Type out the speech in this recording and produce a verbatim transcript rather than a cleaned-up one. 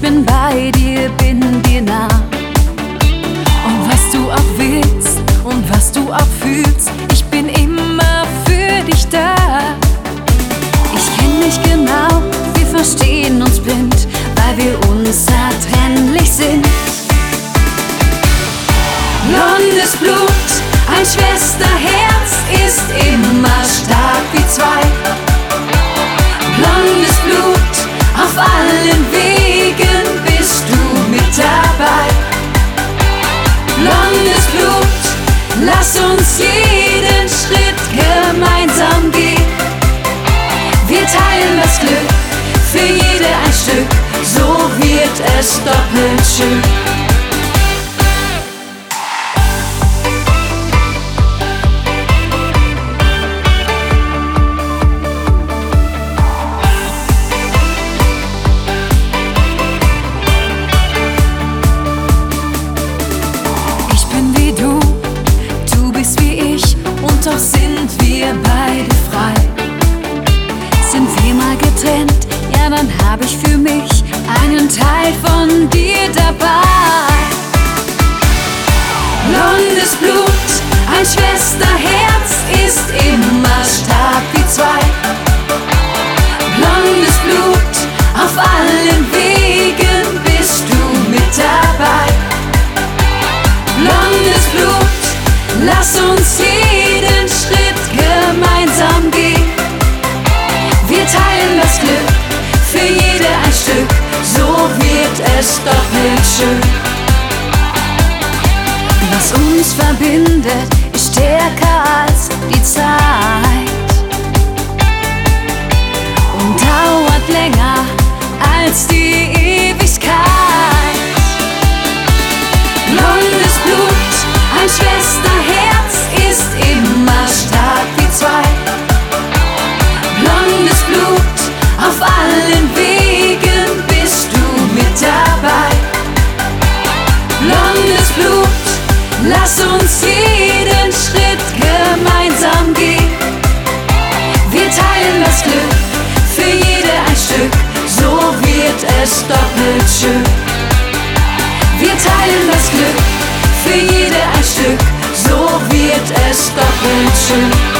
bin bei dir, bin dir nah. Und was du auch willst und was du auch fühlst, ich bin immer für dich da. Ich kenn dich genau, wir verstehen uns blind, weil wir unzertrennlich sind. Blondes Blut, ein Schwesterherz ist immer stark wie zwei. Blondes Blut, auf allen Wegen bist du mit dabei. Blondes Blut, lass uns jeden Schritt gemeinsam gehen. Wir teilen das Glück, für jede ein Stück, so wird es doppelt schön. Doch sind wir beide frei. Sind wir mal getrennt, ja dann hab ich für mich einen Teil von dir dabei. Blondes Blut, ein Schwesterherz ist immer stark wie zwei. Blondes Blut, auf allen Wegen bist du mit dabei. Blondes Blut, lass uns jeden Schritt gemeinsam gehen. Wir teilen das Glück, für jede ein Stück, so wird es doppelt schön. Was uns verbindet, ist stärker als die Zeit und dauert länger als die Ewigkeit. Blondes Blut, ein Schwesterherz ist immer stark wie zwei. Blondes Blut, auf allen Wegen bist du mit dabei. Blondes Blut, lass uns jeden Schritt gemeinsam gehen. Wir teilen das Glück, für jede ein Stück, so wird es doppelt schön. Wir teilen das Glück, für jede ein Stück, so wird es doppelt schön.